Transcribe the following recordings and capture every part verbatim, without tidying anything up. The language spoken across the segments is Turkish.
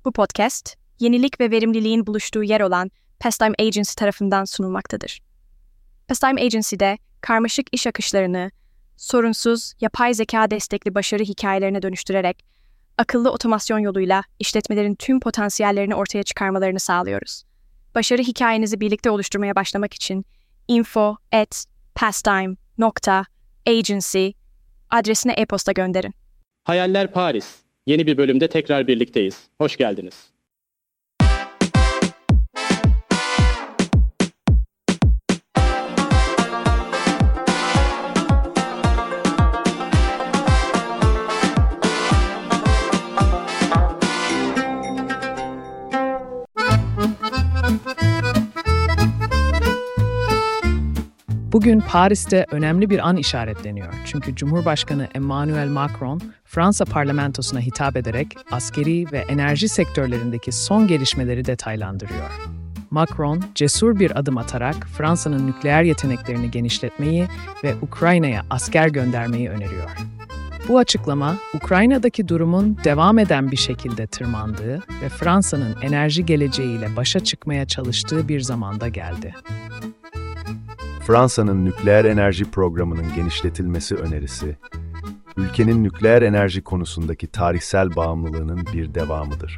Bu podcast, yenilik ve verimliliğin buluştuğu yer olan Pastime Agency tarafından sunulmaktadır. Pastime Agency'de karmaşık iş akışlarını sorunsuz, yapay zeka destekli başarı hikayelerine dönüştürerek akıllı otomasyon yoluyla işletmelerin tüm potansiyellerini ortaya çıkarmalarını sağlıyoruz. Başarı hikayenizi birlikte oluşturmaya başlamak için info at pastime nokta agency adresine e-posta gönderin. Hayaller Paris. Yeni bir bölümde tekrar birlikteyiz. Hoş geldiniz. Bugün Paris'te önemli bir an işaretleniyor. Çünkü Cumhurbaşkanı Emmanuel Macron, Fransa parlamentosuna hitap ederek askeri ve enerji sektörlerindeki son gelişmeleri detaylandırıyor. Macron, cesur bir adım atarak Fransa'nın nükleer yeteneklerini genişletmeyi ve Ukrayna'ya asker göndermeyi öneriyor. Bu açıklama, Ukrayna'daki durumun devam eden bir şekilde tırmandığı ve Fransa'nın enerji geleceğiyle başa çıkmaya çalıştığı bir zamanda geldi. Fransa'nın nükleer enerji programının genişletilmesi önerisi, ülkenin nükleer enerji konusundaki tarihsel bağımlılığının bir devamıdır.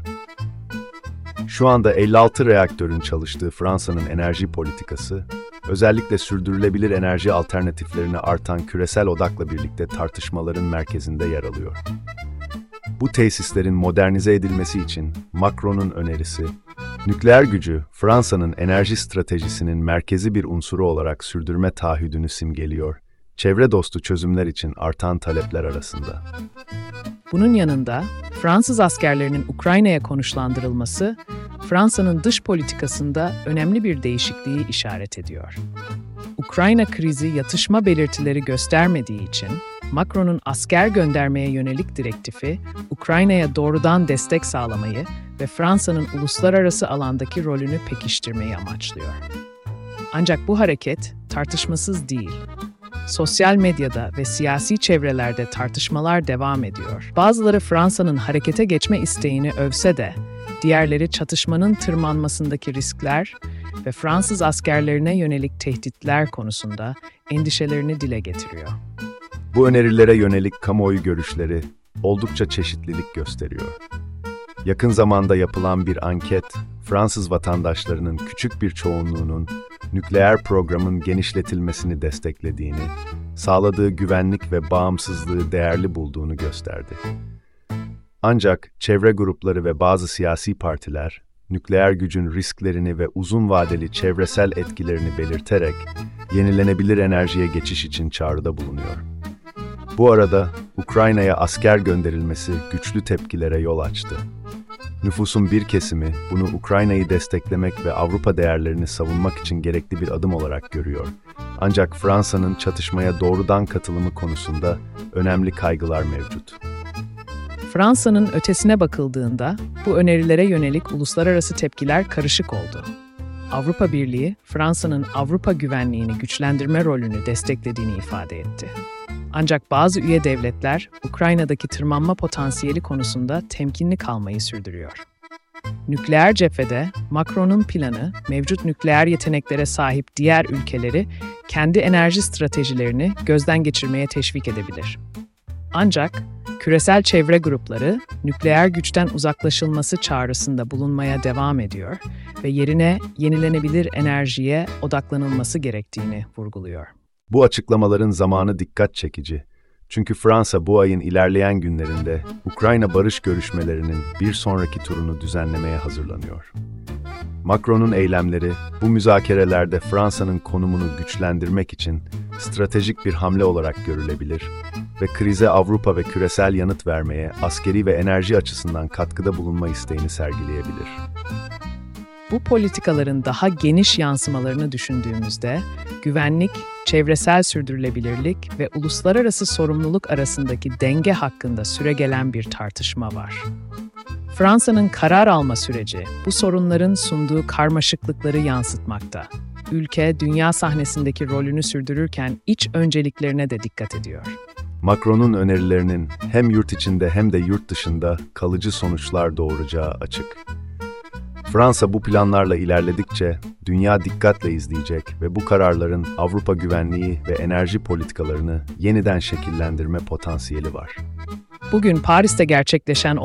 Şu anda elli altı reaktörün çalıştığı Fransa'nın enerji politikası, özellikle sürdürülebilir enerji alternatiflerine artan küresel odakla birlikte tartışmaların merkezinde yer alıyor. Bu tesislerin modernize edilmesi için Macron'un önerisi, nükleer gücü, Fransa'nın enerji stratejisinin merkezi bir unsuru olarak sürdürme taahhüdünü simgeliyor, çevre dostu çözümler için artan talepler arasında. Bunun yanında, Fransız askerlerinin Ukrayna'ya konuşlandırılması, Fransa'nın dış politikasında önemli bir değişikliği işaret ediyor. Ukrayna krizi yatışma belirtileri göstermediği için, Macron'un asker göndermeye yönelik direktifi, Ukrayna'ya doğrudan destek sağlamayı ve Fransa'nın uluslararası alandaki rolünü pekiştirmeyi amaçlıyor. Ancak bu hareket tartışmasız değil. Sosyal medyada ve siyasi çevrelerde tartışmalar devam ediyor. Bazıları Fransa'nın harekete geçme isteğini övse de, diğerleri çatışmanın tırmanmasındaki riskler ve Fransız askerlerine yönelik tehditler konusunda endişelerini dile getiriyor. Bu önerilere yönelik kamuoyu görüşleri oldukça çeşitlilik gösteriyor. Yakın zamanda yapılan bir anket, Fransız vatandaşlarının küçük bir çoğunluğunun nükleer programın genişletilmesini desteklediğini, sağladığı güvenlik ve bağımsızlığı değerli bulduğunu gösterdi. Ancak çevre grupları ve bazı siyasi partiler, nükleer gücün risklerini ve uzun vadeli çevresel etkilerini belirterek yenilenebilir enerjiye geçiş için çağrıda bulunuyor. Bu arada Ukrayna'ya asker gönderilmesi güçlü tepkilere yol açtı. Nüfusun bir kesimi bunu Ukrayna'yı desteklemek ve Avrupa değerlerini savunmak için gerekli bir adım olarak görüyor. Ancak Fransa'nın çatışmaya doğrudan katılımı konusunda önemli kaygılar mevcut. Fransa'nın ötesine bakıldığında bu önerilere yönelik uluslararası tepkiler karışık oldu. Avrupa Birliği, Fransa'nın Avrupa güvenliğini güçlendirme rolünü desteklediğini ifade etti. Ancak bazı üye devletler, Ukrayna'daki tırmanma potansiyeli konusunda temkinli kalmayı sürdürüyor. Nükleer cephede, Macron'un planı, mevcut nükleer yeteneklere sahip diğer ülkeleri kendi enerji stratejilerini gözden geçirmeye teşvik edebilir. Ancak, küresel çevre grupları, nükleer güçten uzaklaşılması çağrısında bulunmaya devam ediyor ve yerine yenilenebilir enerjiye odaklanılması gerektiğini vurguluyor. Bu açıklamaların zamanı dikkat çekici. Çünkü Fransa bu ayın ilerleyen günlerinde Ukrayna barış görüşmelerinin bir sonraki turunu düzenlemeye hazırlanıyor. Macron'un eylemleri bu müzakerelerde Fransa'nın konumunu güçlendirmek için stratejik bir hamle olarak görülebilir ve krize Avrupa ve küresel yanıt vermeye askeri ve enerji açısından katkıda bulunma isteğini sergileyebilir. Bu politikaların daha geniş yansımalarını düşündüğümüzde, güvenlik, çevresel sürdürülebilirlik ve uluslararası sorumluluk arasındaki denge hakkında süregelen bir tartışma var. Fransa'nın karar alma süreci, bu sorunların sunduğu karmaşıklıkları yansıtmakta. Ülke, dünya sahnesindeki rolünü sürdürürken iç önceliklerine de dikkat ediyor. Macron'un önerilerinin hem yurt içinde hem de yurt dışında kalıcı sonuçlar doğuracağı açık. Fransa bu planlarla ilerledikçe dünya dikkatle izleyecek ve bu kararların Avrupa güvenliği ve enerji politikalarını yeniden şekillendirme potansiyeli var. Bugün Paris'te gerçekleşen